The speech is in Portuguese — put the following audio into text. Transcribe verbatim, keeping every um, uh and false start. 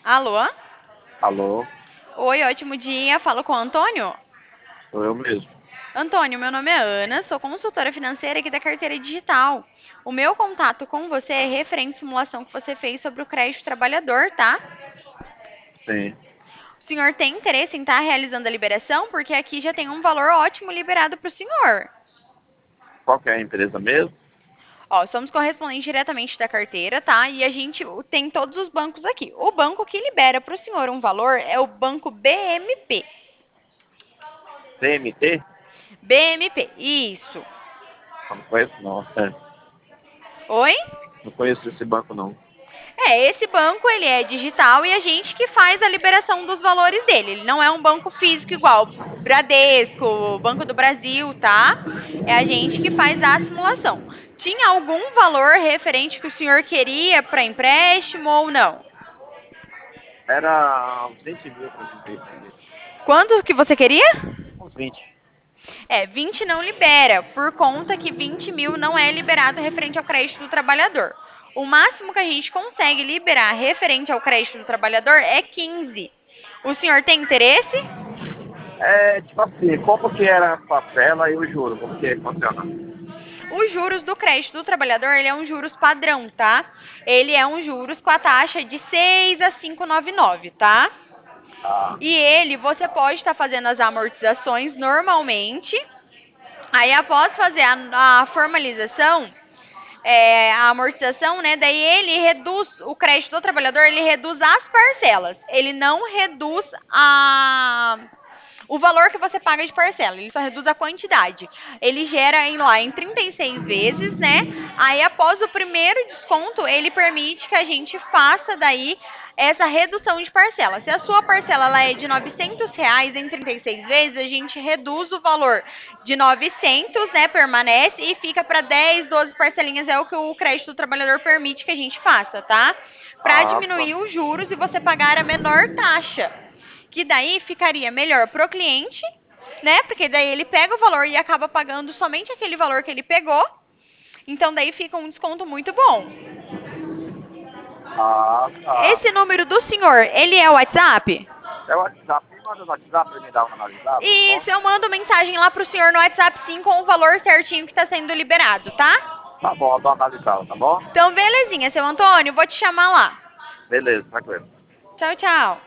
Alô? Alô, Oi, ótimo dia. Falo com o Antônio? sou eu mesmo. Antônio, meu nome é Ana, sou consultora financeira aqui da Carteira Digital. O meu contato com você é referente à simulação que você fez sobre o crédito trabalhador, tá? Sim. O senhor tem interesse em estar realizando a liberação? Porque aqui já tem um valor ótimo liberado para o senhor. Qual que é a empresa mesmo? Ó, somos correspondentes diretamente da carteira, tá? E a gente tem todos os bancos aqui. O banco que libera para o senhor um valor é o Banco B M P. T M T? B M P, isso. Não conheço não. É, Oi? não conheço esse banco não. É, esse banco ele é digital e a gente que faz a liberação dos valores dele. Ele não é um banco físico igual Bradesco, Banco do Brasil, tá? É a gente que faz a simulação. Tinha algum valor referente que o senhor queria para empréstimo ou não? Era uns vinte mil para mim. Quanto que você queria? Uns vinte. É, vinte não libera, por conta que vinte mil não é liberado referente ao crédito do trabalhador. O máximo que a gente consegue liberar referente ao crédito do trabalhador é quinze. O senhor tem interesse? É, tipo assim, como que era a parcela e o juro? Como que funciona? Os juros do crédito do trabalhador, ele é um juros padrão, tá? Ele é um juros com a taxa de seis a cinco vírgula noventa e nove, tá? Ah, E ele, você pode estar fazendo as amortizações normalmente. Aí, após fazer a, a formalização, é, a amortização, né? Daí ele reduz o crédito do trabalhador, ele reduz as parcelas. Ele não reduz a o valor que você paga de parcela, ele só reduz a quantidade. Ele gera em lá em trinta e seis vezes, né? Aí após o primeiro desconto, ele permite que a gente faça daí essa redução de parcela. Se a sua parcela ela é de novecentos reais em trinta e seis vezes, a gente reduz o valor de novecentos, né, permanece e fica para dez, doze parcelinhas é o que o crédito do trabalhador permite que a gente faça, tá? Para ah, diminuir tá. os juros e você pagar a menor taxa, que daí ficaria melhor para o cliente, né? Porque daí ele pega o valor e acaba pagando somente aquele valor que ele pegou. Então daí fica um desconto muito bom. Ah, tá. Esse número do senhor, ele é o WhatsApp? É o WhatsApp. Me manda no WhatsApp para me dar uma analisada, tá E bom? se eu mando mensagem lá pro senhor no WhatsApp sim com o valor certinho que está sendo liberado, tá? Tá bom, eu dou uma analisada, tá bom? Então, belezinha, seu Antônio, vou te chamar lá. Beleza, tranquilo. Tchau, tchau.